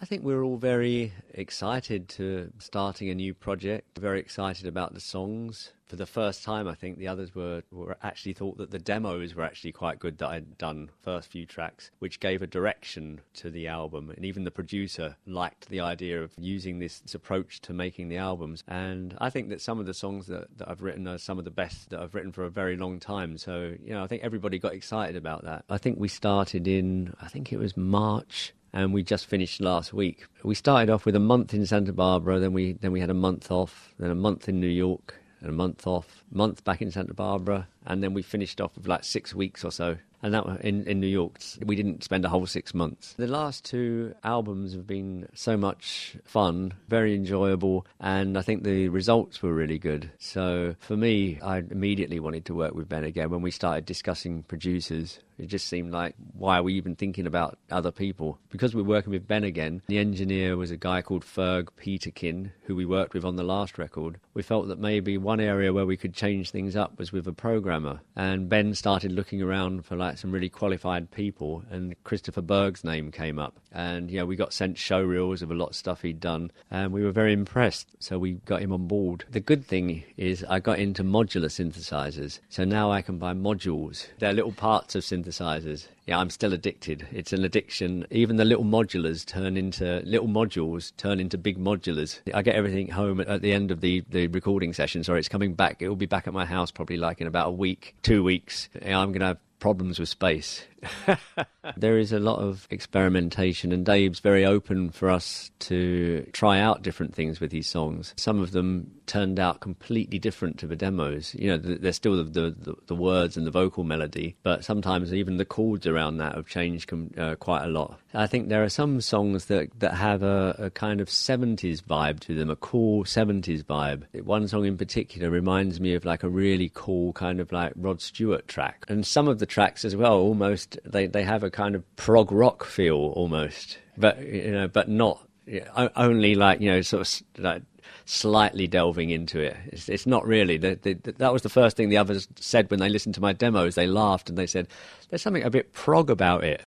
I think we're all very excited to starting a new project, very excited about the songs. For the first time, I think the others were actually thought that the demos were actually quite good that I'd done, first few tracks, which gave a direction to the album. And even the producer liked the idea of using this approach to making the albums. And I think that some of the songs that I've written are some of the best that I've written for a very long time. So, I think everybody got excited about that. I think we started I think it was March, and we just finished last week. We started off with a month in Santa Barbara, then we had a month off, then a month in New York, and a month off, month back in Santa Barbara, and then we finished off with like 6 weeks or so. And that was in New York. We didn't spend a whole 6 months. The last two albums have been so much fun, very enjoyable, and I think the results were really good. So for me, I immediately wanted to work with Ben again. When we started discussing producers, it just seemed like, why are we even thinking about other people? Because we're working with Ben again, the engineer was a guy called Ferg Peterkin, who we worked with on the last record. We felt that maybe one area where we could change things up was with a programmer. And Ben started looking around for like some really qualified people, and Christopher Berg's name came up. And we got sent showreels of a lot of stuff he'd done, and we were very impressed, so we got him on board. The good thing is I got into modular synthesizers, so now I can buy modules. They're little parts of synthesizers. Yeah, I'm still addicted. It's an addiction. Even the little modules turn into big modulars. I get everything home at the end of the recording session. Sorry, it's coming back. It will be back at my house probably like in about a week, 2 weeks. I'm going to have problems with space. There is a lot of experimentation, and Dave's very open for us to try out different things with these songs. Some of them turned out completely different to the demos. There's still the words and the vocal melody, but sometimes even the chords around that have changed quite a lot. I think there are some songs that have a kind of 70s vibe to them, a cool 70s vibe. One song in particular reminds me of like a really cool kind of like Rod Stewart track. And some of the tracks as well, almost, they have a kind of prog rock feel almost, but not only like sort of like slightly delving into it. It's not really. That was the first thing the others said when they listened to my demos. They laughed and they said, "There's something a bit prog about it."